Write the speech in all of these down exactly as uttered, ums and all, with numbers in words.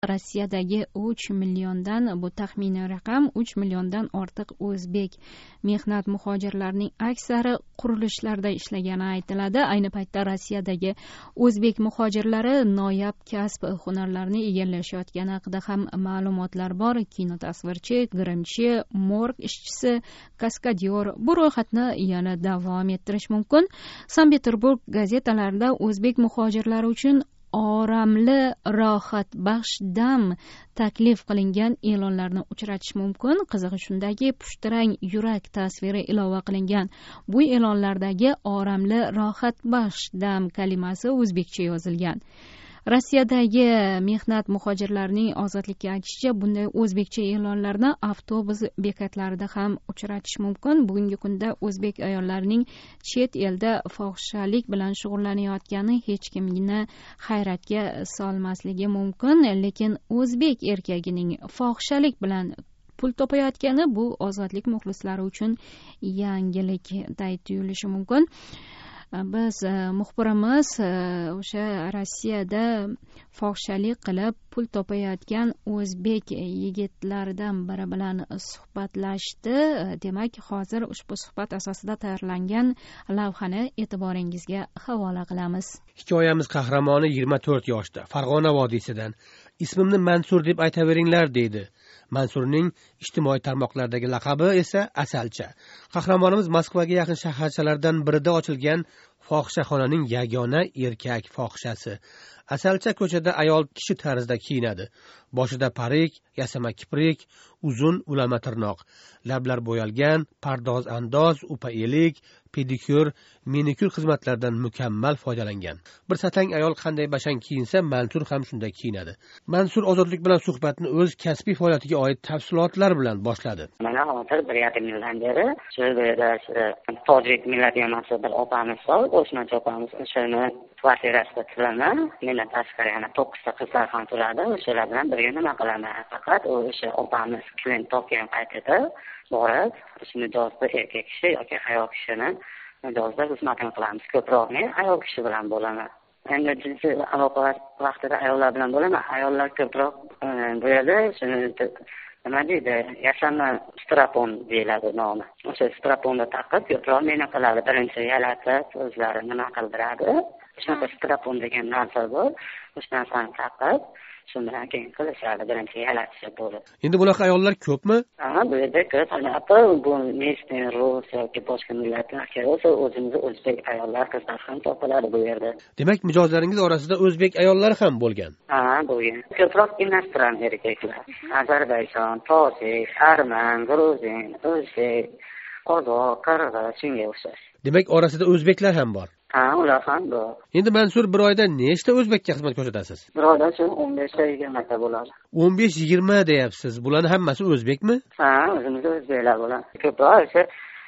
Rossiyadagi uch milliondan, bu taxminiy raqam, uch milliondan ortiq o'zbek mehnat muhojirlarining aksari qurilishlarda ishlagani aytiladi. Ayni paytda Rossiyadagi o'zbek muhojirlari noyob kasb hunarlarini egallashayotgani haqida ham ma'lumotlar bor. Kinotasvirchi, grimchi, morg ishchisi, kaskadyor. Bu ro'yxatni yana davom ettirish mumkin. Sankt-Peterburg gazetalarida o'zbek muhojirlari uchun oramli rohatbaxsh dam taklif qilingan e'lonlarni uchratish mumkin. Qizig'i shundaki, pushtirang yurak tasviri ilova qilingan bu e'lonlardagi oramli rohatbaxsh dam kalimasi o'zbekcha yozilgan. Rossiyadagi mehnat muhojirlarining ozodlikka aytishicha, bunday o'zbekcha e'lonlarni avtobus bekatlarida ham uchratish mumkin. Bugungi kunda o'zbek ayollarining chet elda fohishalik bilan shug'ullanayotgani hech kimni hayratga solmasligi mumkin, lekin o'zbek erkagining fohishalik bilan pul topayotgani bu ozodlik muxlislari uchun yangilikday tuyulishi mumkin. Biz muxbirimiz o'sha Rossiyada fohishalik qilib pul topayotgan o'zbek yigitlaridan biri bilan suhbatlashdi. Demak, hozir ushbu suhbat asosida tayyorlangan lavhani e'tiboringizga havola qilamiz. Hikoyamiz qahramoni yigirma to'rt yoshda, Farg'ona vodiysidan. Ismimni Mansur deb aytaveringlar deydi. Mansurning ijtimoiy tarmoqlardagi laqabi esa Asalcha. Qahramonimiz Moskvaga yaqin shaharchalardan birida ochilgan fohishaxonaning yagona erkak fohishasi. Asalcha ko'chada ayol kishi tarzda kiyinadi. Boshida parik, yasama kiprik, uzun ulama tirnoq, lablar bo'yalgan, pardoz andoz, upa elik, pedikyur, manikyur xizmatlaridan mukammal foydalangan. Bir satang ayol qanday bashang kiyinsa, Mansur ham shunday kiyinadi. Mansur ozodlik bilan suhbatni o'z kasbiy faoliyatiga oid tafsilotlar bilan boshladi. Mana hozir bir yarim yildan beri shu yerda tojik millatiga mansub bir opamiz bor, o'shnacha opamiz o'shani kvartirasida turaman. Mendan tashqari yana to'qqizta qizlar ham turadi. O'shalar bilan birga nima qilaman? Faqat o'sha opamiz klient topgan paytida borib, shu mijozda erkak kishi yoki ayol kishini mijozda xizmatini qilamiz. Ko'proq men ayol kishi bilan bo'laman. Endi jinsiy aloqalar vaqtida ayollar bilan bo'laman. Ayollar ko'proq bu yerda shuni nima deydi, yasama strapon deyiladi nomi. O'sha straponni taqib ko'proq meni qiladi. Birinchi yalatib, o'zlari nima qildiradi. Shunaqa strapon degan narsa bor. O'sha narsani taqib shundan keyin qilishadi, birinchi yalatishib bo'ladi. Endi bunaqa ayollar ko'pmi? Ha, bu yerda ko'p. Hatto bu местный rus yoki boshqa millatlarga o'zi o'zimiz o'zbek ayollar, qizlar ham topiladi bu yerda. Demak, mijozlaringiz orasida o'zbek ayollari ham bo'lgan. Ha, bo'lgan. Ko'proq inostrан erkaklar. Ozarbayjon, tojik, arman, gruzin, o'zbek, qozoq, qirg'iz, shunga o'xshash. Demak, orasida o'zbeklar ham bor. Ha, ular ham bor. Endi Mansur, bir oyda nechta o'zbekka xizmat ko'rsatasiz? Bir oyda shu o'n besh ta yigirma ta bo'ladi. o'n besh yigirma deyapsiz. Bularning hammasi o'zbekmi? Ha, o'zimizda o'zbeklar bo'ladi. Ko'proq o'sha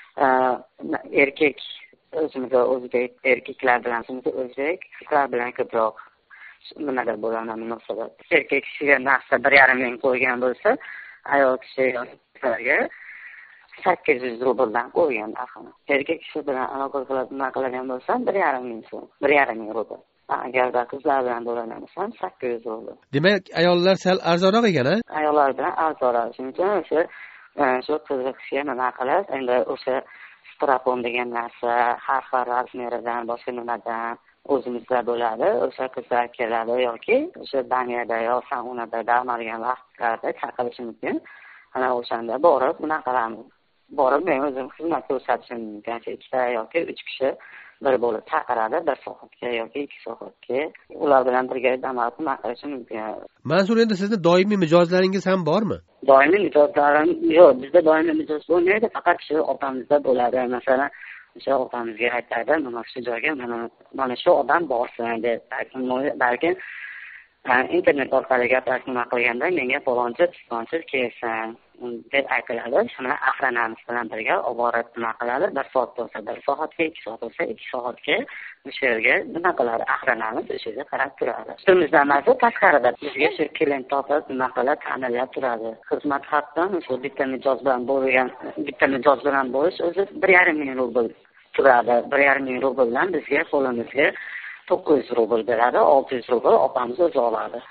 erkak, o'zimizda o'zbek erkaklar bilan, o'zimizda o'zbek qizlar bilan ko'proq nimada bo'ladi munosabat. Erkak kishiga narsa bir yarim ming qo'ygan bo'lsa, ayol kishi yoki sakkiz yuz rubldan qo'ygan axir. Erkak kishi bilan aloqa qilib nima qilgan bo'lsam, bir yarim ming so'm, bir yarim ming rubl. Agarda qizlar bilan bo'lgan bo'lsam, sakkiz yuz rubl. Demak, ayollar sal arzonroq ekan-a? Ayollar bilan arzonroq. Shuning uchun o'sha shu qiziqishga nima qilib, endi o'sha strapon degan narsa har xil razmeridan, boshqa nimadan o'zimizda bo'ladi. O'sha qizlar keladi yoki o'sha Daniyada yo saunada dam olgan vaqtlarda chaqirish mumkin. Ana o'shanda borib nima qilamiz? Borib men o'zim xizmat ko'rsatishim mumkin. Ikkita yoki uch kishi bir bo'lib chaqiradi, bir soatga yoki ikki soatga. Ular bilan birga dam olib nima qilishim mumkin. Mansur, endi sizni doimiy mijozlaringiz ham bormi? Doimiy mijozlarim yo'q, bizda doimiy mijoz bo'lmaydi, faqat shu opamizda bo'ladi. Masalan, o'sha opamizga aytadi, mana shu joyga mana mana shu odam borsin deb, balki internet orqali gaplashib nima qilganda menga falonchi pistonchi kelsin deb aytiladi. Shuni aqranamiz bilan birga olib borib nima qiladi? Bir soat bo'lsa bir soatga, ikki soat bo'lsa ikki soatga o'sha yerga nima qiladi? Aqranamiz o'sha yerga qarab turadi. Ustimizdan emas, tashqarida bizga shu klient topib nima qiladi? Ta'minlab turadi. Xizmat haqdan shu bitta mijoz bilan bo'lgan, bitta mijoz bilan bo'lish o'zi bir yarim ming rubl turadi. bir yarim ming rubldan bizga qo'limizga to'qqiz yuz rubl beradi, olti yuz rubl opamiz o'zi oladi.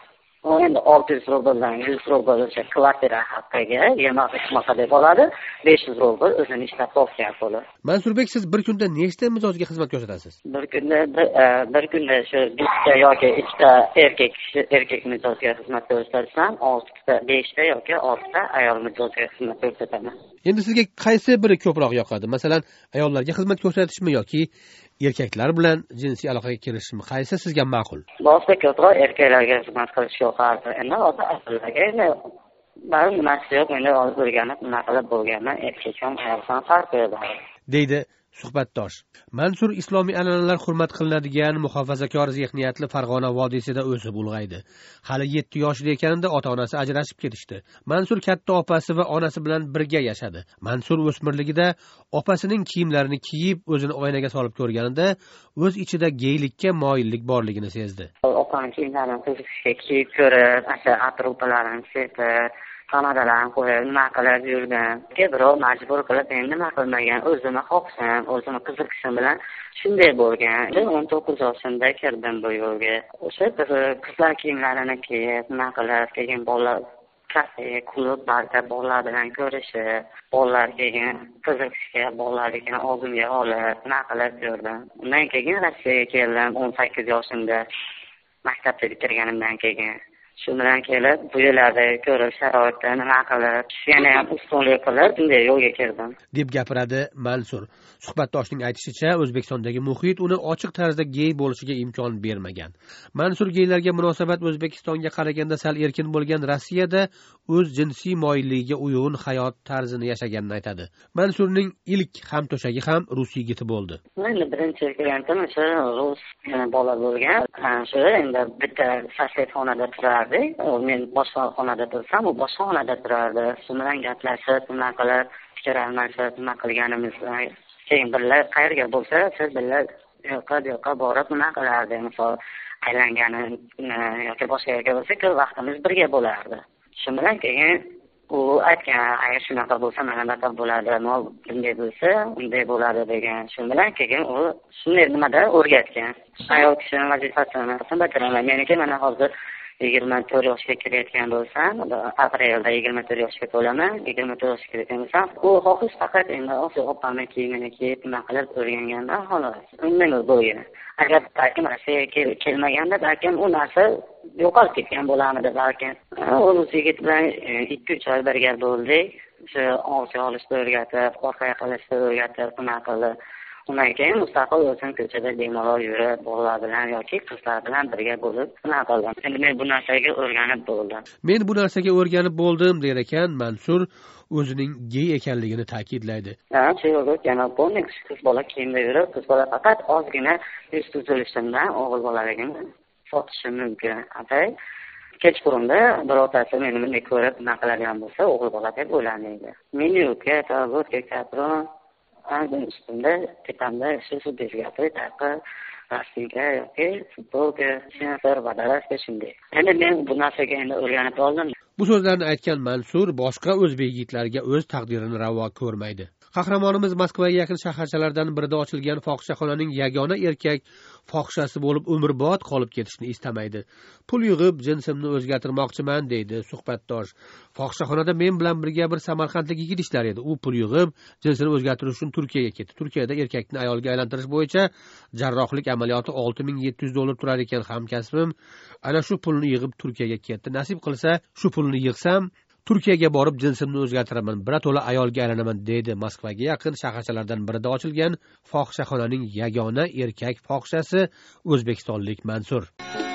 u endi olti yuz rubldan yuz rubl o'sha kvartira haqiga yemak ichmoqqa deb oladi, besh yuz rubl o'zini ishlab topgan puli. Mansurbek, siz bir kunda nechta mijozga xizmat ko'rsatasiz? Bir kunda bir kunda shu bitta yoki ikkita erkak erkak mijozga xizmat ko'rsatsam, oltita, beshta yoki oltita ayol mijozga xizmat ko'rsataman. Endi sizga qaysi biri ko'proq yoqadi? Masalan, ayollarga xizmat ko'rsatishmi yoki erkaklar bilan jinsiy aloqaga kirishishmi? Qaysi sizga ma'qul? Boshqa ko'proq erkaklarga xizmat qilish yoqardi. Endi hozir ayollarga endi baribir nimasi yo'q, endi o'rganib nima qilib bo'lganman, erkak ham ayol ham farqi yo'q, deydi suhbatdosh. Mansur islomiy an'analar hurmat qilinadigan muhofazakor zehniyatli Farg'ona vodiysida o'sib ulg'aydi. Hali yetti yoshida ekanida ota-onasi ajrashib ketishdi. Mansur katta opasi va onasi bilan birga yashadi. Mansur o'smirligida opasining kiyimlarini kiyib, o'zini oynaga solib ko'rganida o'z ichida geylikka moyillik borligini sezdi. Opamning kiyimlarini qiziqishga kiyib ko'rib, asha atroflarini sepib, Kanadadan qo'yib, nima qilib yurdim. Birov majbur qilib, men nima qilmagan, o'zimni xohishim, o'zimni qiziqishim bilan shunday bo'lgan. o'n to'qqiz yoshimda kirdim bu yo'lga. O'sha qizlar kiyimlarini kiyib, nima qilib, keyin bolalar kafe, klub, barda bolalar bilan ko'rishib, bolalar keyin qiziqishga, bolalarni oldimga olib, nima qilib yurdim. Undan keyin Rossiyaga keldim o'n sakkiz yoshimda. Maktabni bitirganimdan keyin shu bilan kelib, bu yerlarda ko'rib, sharoitda nima qilib, yana ham ustunlik qilib, bunday yo'lga kirdim, deb gapiradi Mansur. Suhbatdoshning aytishicha, O'zbekistondagi muhit uni ochiq tarzda gey bo'lishiga imkon bermagan. Mansur geylarga munosabat O'zbekistonga qaraganda sal erkin bo'lgan Rossiyada o'z jinsiy moyilligiga uyg'un hayot tarzini yashaganini aytadi. Mansurning ilk hamto'shagi ham rus yigiti bo'ldi. Endi birinchi klientim o'sha rus bola bo'lgan. Shu endi bitta sosetxonada turardi. Men boshqa xonada tursam, u boshqa xonada turardi. Shu bilan gaplashib, nima qilib, fikr almashib, nima qilganimizni keyin birlar qayerga bo'lsa, siz birlar yoqqa yoqqa borib nima qilardi, misol aylangani yoki boshqa yerga bo'lsa, ko'p vaqtimiz birga bo'lardi. Shu bilan keyin u aytgan, agar shunaqa bo'lsa, mana bunaqa bo'ladi, bunday bo'lsa, unday bo'ladi degan. Shu bilan keyin u shunday nimada o'rgatgan. Ayol kishining vazifasini batiraman. Meniki mana hozir yigirma to'rt yoshga kirayotgan bo'lsam, aprelda yigirma to'rt yoshga to'laman, yigirma to'rt yoshga kirayotgan bo'lsam, u xohish faqat endi o'sha opamning kiyimini kiyib, nima qilib o'rganganda xolos. Undan bo'lgan. Agar balkim Rossiyaga kelmaganda, balkim u narsa yo'qolib ketgan bo'larmidi, balkim. U yigit bilan ikki uch oy birga bo'ldik. O'sha ovchi olishni o'rgatib, orqaga qilishni o'rgatib, nima qilib. Undan keyin mustaqil o'zim ko'chada bemalol yurib, bolalar bilan yoki qizlar bilan birga bo'lib, nima qildim. Endi men bu narsaga o'rganib bo'ldim. Men bu narsaga o'rganib bo'ldim, der ekan Mansur o'zining gey ekanligini ta'kidlaydi. Ha, chegara yana bo'lmay, qiz bola kiyimda yurib, qiz bola faqat ozgina yuz tuzilishimdan o'g'il bolaligini sotishim mumkin. Atay kechqurunda birortasi meni bunday ko'rib, nima qiladigan bo'lsa, o'g'il bola deb o'ylanmaydi. Meni yo'qqa, tabut, kapron Andan üstünde tepamda shu bezgakli taqi, rastinka yoki futbolka, sensor va darasga shunday. Endi men bu narsaga endi o'rganib oldim. Bu so'zlarni aytgan Mansur boshqa o'zbek yigitlariga o'z taqdirini ravo ko'rmaydi. Qahramonimiz Moskvaga yaqin shaharchalardan birida ochilgan fohishaxonaning yagona erkak fohishasi bo'lib umrbod qolib ketishni istamaydi. Pul yig'ib jinsimni o'zgartirmoqchiman deydi suhbatdosh. Fohishaxonada men bilan birga bir samarqandlik yigit ishlar edi. U pul yig'ib jinsini o'zgartirish uchun Turkiyaga ketdi. Turkiyada erkakni ayolga aylantirish bo'yicha jarrohlik amaliyoti olti ming yetti yuz dollar turar ekan. Hamkasbim ana shu pulni yig'ib Turkiyaga ketdi. Nasib qilsa, shu pulni yig'sam Turkiyaga borib jinsimni o'zgartiraman, birato'la ayolga aylanaman deydi Moskvaga yaqin shaharchalardan birida ochilgan fohishaxonaning yagona erkak fohishasi o'zbekistonlik Mansur.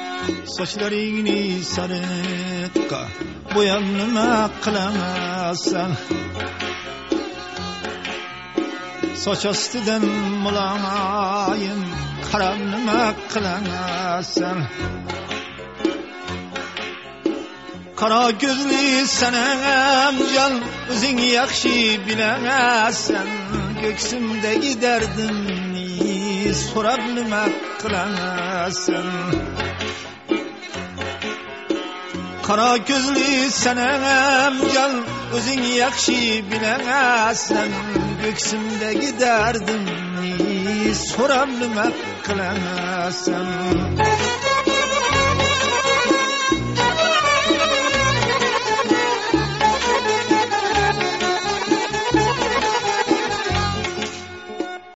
Sochlaringni sariqqa bo'yab nima qilasan? Soch ostidan muloyim qarab nima qilasan? Qara ko'zli sanam jon, o'zing yaxshi bilasan. Ko'ksimdagi dardimni so'rab nima qilasan? Qara ko'zli sanam jon, o'zing yaxshi bilasan. Ko'ksimdagi dardimni so'rab nima qilasan?